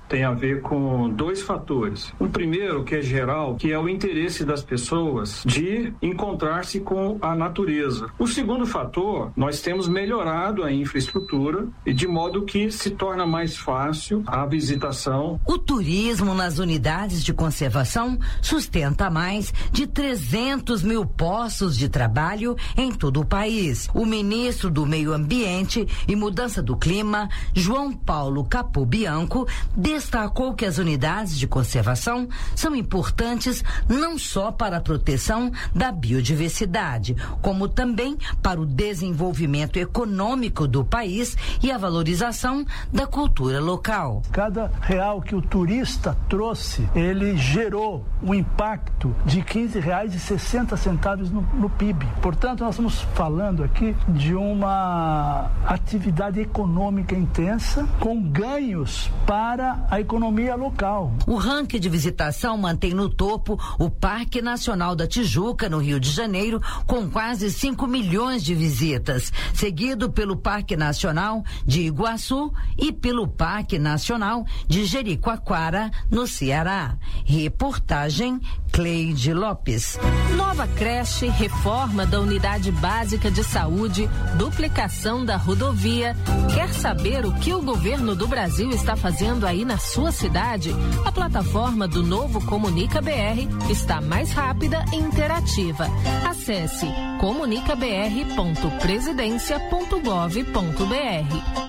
tem a ver com dois fatores. O primeiro, que é geral, que é o interesse das pessoas de encontrar-se com a natureza. O segundo fator, nós temos melhorado a infraestrutura e de modo que se torna mais fácil a visitação. O turismo nas unidades de conservação sustenta mais de trezentos mil postos de trabalho em todo o país. O ministro do Meio Ambiente e Mudança do Clima, João Paulo Capobianco, destacou que as unidades de conservação são importantes não só para a proteção da biodiversidade, como também para o desenvolvimento econômico do país e a valorização da cultura local. Cada real que o turista trouxe, ele gerou um impacto de quinze reais e sessenta centavos no, no P I B. Portanto, nós estamos falando aqui de uma atividade econômica intensa com ganhos para a economia local. O ranking de visitação mantém no topo o Parque Nacional da Tijuca, no Rio de Janeiro, com quase cinco milhões de visitas, seguido pelo Parque Nacional de Iguaçu e pelo Parque Nacional de Jericoacoara, no Ceará. Reportagem Cleide Lopes. Nova creche, reforma da unidade básica de saúde, duplicação da rodovia. Quer saber o que o governo do Brasil está fazendo aí na sua cidade? A plataforma do Novo Comunica B R está mais rápida e interativa. Acesse comunica b r ponto presidencia ponto gov ponto b r.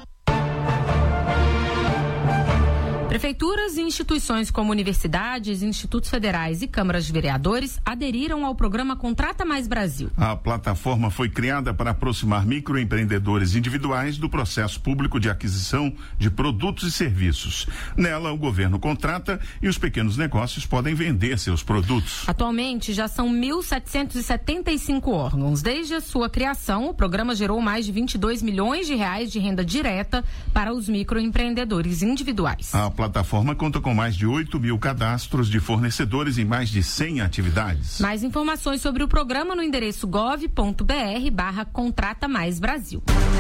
Prefeituras e instituições como universidades, institutos federais e câmaras de vereadores aderiram ao programa Contrata Mais Brasil. A plataforma foi criada para aproximar microempreendedores individuais do processo público de aquisição de produtos e serviços. Nela, o governo contrata e os pequenos negócios podem vender seus produtos. Atualmente, já são mil setecentos e setenta e cinco órgãos. Desde a sua criação, o programa gerou mais de vinte e dois milhões de reais de renda direta para os microempreendedores individuais. A A plataforma conta com mais de oito mil cadastros de fornecedores em mais de cem atividades. Mais informações sobre o programa no endereço gov ponto br barra Contrata Mais Brasil.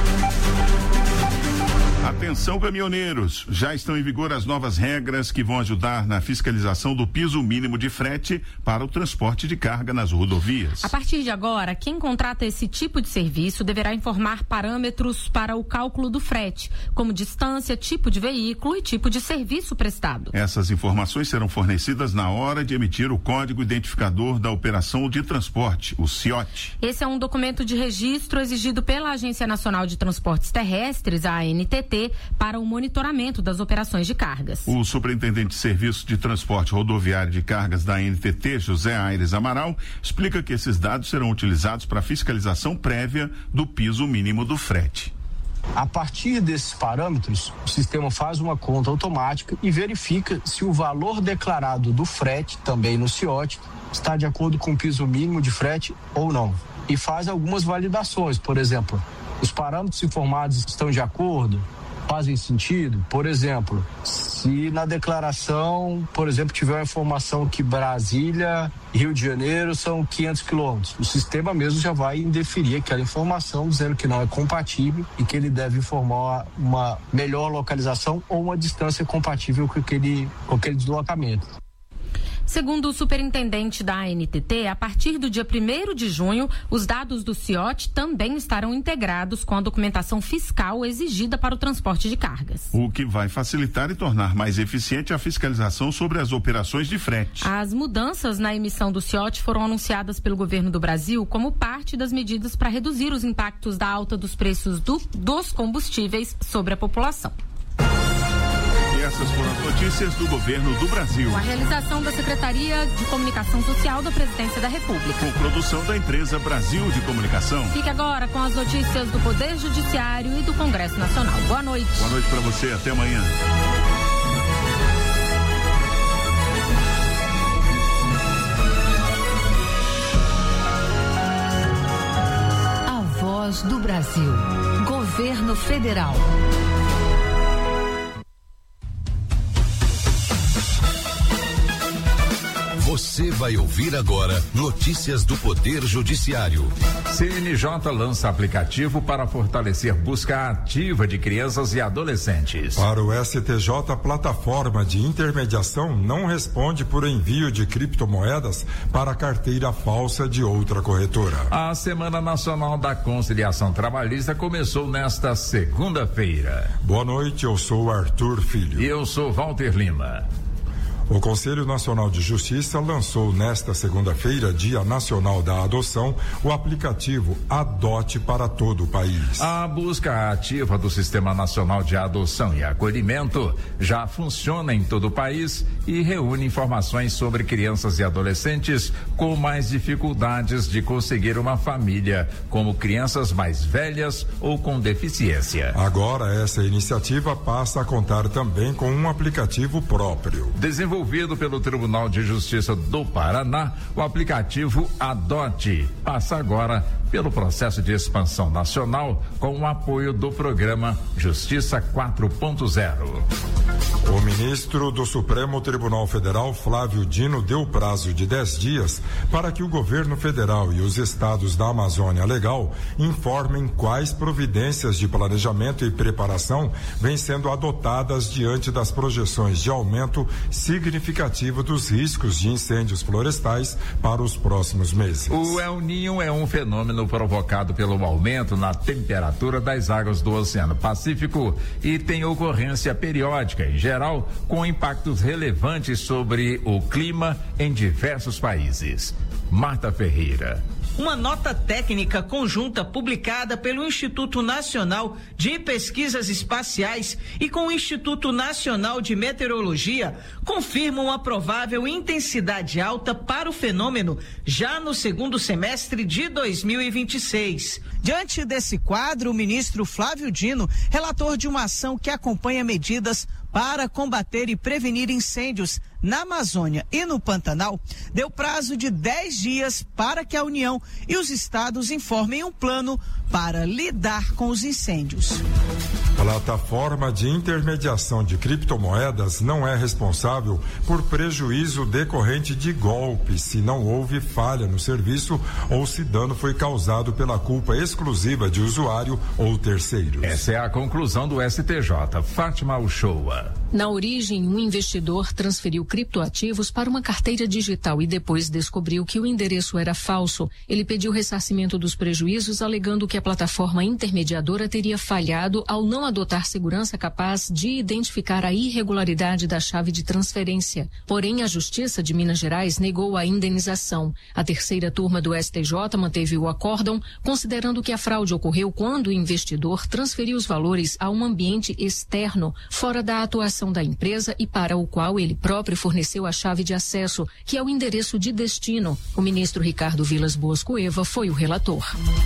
Atenção, caminhoneiros, já estão em vigor as novas regras que vão ajudar na fiscalização do piso mínimo de frete para o transporte de carga nas rodovias. A partir de agora, quem contrata esse tipo de serviço deverá informar parâmetros para o cálculo do frete, como distância, tipo de veículo e tipo de serviço prestado. Essas informações serão fornecidas na hora de emitir o Código Identificador da Operação de Transporte, o C I O T. Esse é um documento de registro exigido pela Agência Nacional de Transportes Terrestres, a A N T T, para o monitoramento das operações de cargas. O superintendente de Serviço de Transporte Rodoviário de Cargas da A N T T, José Aires Amaral, explica que esses dados serão utilizados para fiscalização prévia do piso mínimo do frete. A partir desses parâmetros, o sistema faz uma conta automática e verifica se o valor declarado do frete, também no C I O T, está de acordo com o piso mínimo de frete ou não. E faz algumas validações, por exemplo, os parâmetros informados estão de acordo, fazem sentido. Por exemplo, se na declaração, por exemplo, tiver a informação que Brasília e Rio de Janeiro são quinhentos quilômetros, o sistema mesmo já vai indeferir aquela informação, dizendo que não é compatível e que ele deve informar uma melhor localização ou uma distância compatível com aquele, com aquele deslocamento. Segundo o superintendente da A N T T, a partir do dia primeiro de junho, os dados do C I O T também estarão integrados com a documentação fiscal exigida para o transporte de cargas. O que vai facilitar e tornar mais eficiente a fiscalização sobre as operações de frete. As mudanças na emissão do C I O T foram anunciadas pelo governo do Brasil como parte das medidas para reduzir os impactos da alta dos preços do, dos combustíveis sobre a população. Essas foram as notícias do governo do Brasil. Com a realização da Secretaria de Comunicação Social da Presidência da República. Com produção da empresa Brasil de Comunicação. Fique agora com as notícias do Poder Judiciário e do Congresso Nacional. Boa noite. Boa noite para você. Até amanhã. A Voz do Brasil. Governo Federal. Você vai ouvir agora notícias do Poder Judiciário. C N J lança aplicativo para fortalecer busca ativa de crianças e adolescentes. Para o S T J, a plataforma de intermediação não responde por envio de criptomoedas para a carteira falsa de outra corretora. A Semana Nacional da Conciliação Trabalhista começou nesta segunda-feira. Boa noite, eu sou Arthur Filho. E eu sou Walter Lima. O Conselho Nacional de Justiça lançou nesta segunda-feira, Dia Nacional da Adoção, o aplicativo Adote para todo o país. A busca ativa do Sistema Nacional de Adoção e Acolhimento já funciona em todo o país e reúne informações sobre crianças e adolescentes com mais dificuldades de conseguir uma família, como crianças mais velhas ou com deficiência. Agora, essa iniciativa passa a contar também com um aplicativo próprio. Desenvolvido Desenvolvido pelo Tribunal de Justiça do Paraná, o aplicativo Adote passa agora pelo processo de expansão nacional com o apoio do programa Justiça quatro ponto zero. O ministro do Supremo Tribunal Federal, Flávio Dino, deu prazo de dez dias para que o governo federal e os estados da Amazônia Legal informem quais providências de planejamento e preparação vêm sendo adotadas diante das projeções de aumento significativo dos riscos de incêndios florestais para os próximos meses. O El Niño é um fenômeno provocado pelo aumento na temperatura das águas do Oceano Pacífico e tem ocorrência periódica, em geral, com impactos relevantes sobre o clima em diversos países. Marta Ferreira. Uma nota técnica conjunta publicada pelo Instituto Nacional de Pesquisas Espaciais e com o Instituto Nacional de Meteorologia confirmam a provável intensidade alta para o fenômeno já no segundo semestre de dois mil e vinte e seis. Diante desse quadro, o ministro Flávio Dino, relator de uma ação que acompanha medidas para combater e prevenir incêndios na Amazônia e no Pantanal, deu prazo de dez dias para que a União e os estados informem um plano para lidar com os incêndios. Plataforma de intermediação de criptomoedas não é responsável por prejuízo decorrente de golpe se não houve falha no serviço ou se dano foi causado pela culpa exclusiva de usuário ou terceiros. Essa é a conclusão do S T J. Fátima Uchoa. Na origem, um investidor transferiu criptoativos para uma carteira digital e depois descobriu que o endereço era falso. Ele pediu ressarcimento dos prejuízos, alegando que a plataforma intermediadora teria falhado ao não adotar segurança capaz de identificar a irregularidade da chave de transferência. Porém, a Justiça de Minas Gerais negou a indenização. A terceira turma do S T J manteve o acórdão, considerando que a fraude ocorreu quando o investidor transferiu os valores a um ambiente externo, fora da atuação da empresa e para o qual ele próprio forneceu a chave de acesso, que é o endereço de destino. O ministro Ricardo Vilas Boas Cueva foi o relator.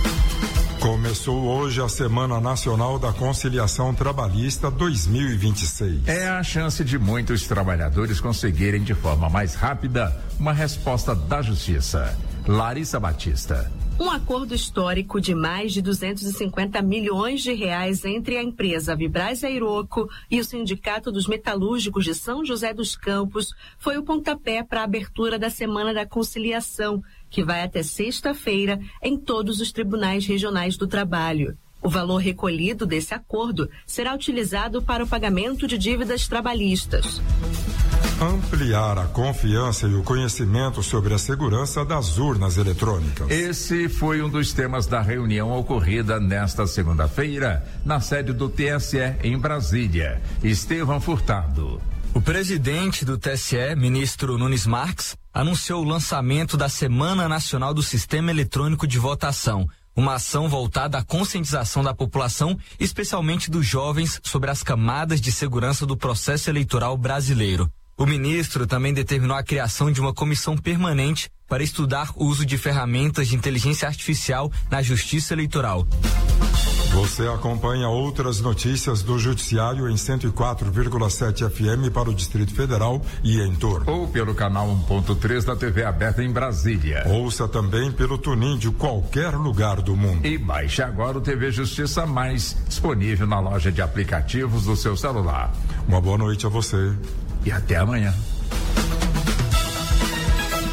Começou hoje a Semana Nacional da Conciliação Trabalhista dois mil e vinte e seis. É a chance de muitos trabalhadores conseguirem de forma mais rápida uma resposta da Justiça. Larissa Batista. Um acordo histórico de mais de duzentos e cinquenta milhões de reais entre a empresa Vibraz Aeroco e o Sindicato dos Metalúrgicos de São José dos Campos foi o pontapé para a abertura da Semana da Conciliação, que vai até sexta-feira em todos os tribunais regionais do trabalho. O valor recolhido desse acordo será utilizado para o pagamento de dívidas trabalhistas. Ampliar a confiança e o conhecimento sobre a segurança das urnas eletrônicas. Esse foi um dos temas da reunião ocorrida nesta segunda-feira na sede do T S E em Brasília. Estevão Furtado. O presidente do T S E, ministro Nunes Marques, anunciou o lançamento da Semana Nacional do Sistema Eletrônico de Votação, uma ação voltada à conscientização da população, especialmente dos jovens, sobre as camadas de segurança do processo eleitoral brasileiro. O ministro também determinou a criação de uma comissão permanente para estudar o uso de ferramentas de inteligência artificial na justiça eleitoral. Você acompanha outras notícias do Judiciário em cento e quatro vírgula sete F M para o Distrito Federal e em torno. Ou pelo canal um ponto três da T V aberta em Brasília. Ouça também pelo TuneIn de qualquer lugar do mundo. E baixe agora o T V Justiça Mais, disponível na loja de aplicativos do seu celular. Uma boa noite a você. E até amanhã.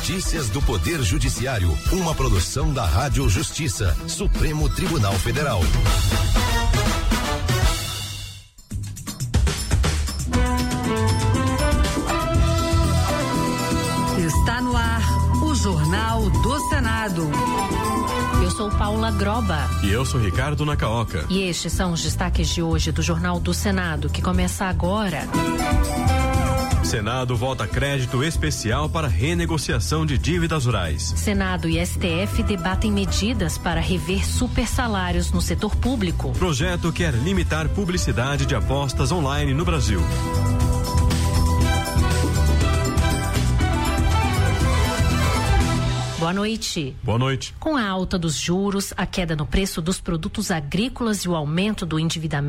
Notícias do Poder Judiciário, uma produção da Rádio Justiça, Supremo Tribunal Federal. Está no ar o Jornal do Senado. Eu sou Paula Groba. E eu sou Ricardo Nacaoca. E estes são os destaques de hoje do Jornal do Senado, que começa agora. Senado vota crédito especial para renegociação de dívidas rurais. Senado e S T F debatem medidas para rever supersalários no setor público. Projeto quer limitar publicidade de apostas online no Brasil. Boa noite. Boa noite. Com a alta dos juros, a queda no preço dos produtos agrícolas e o aumento do endividamento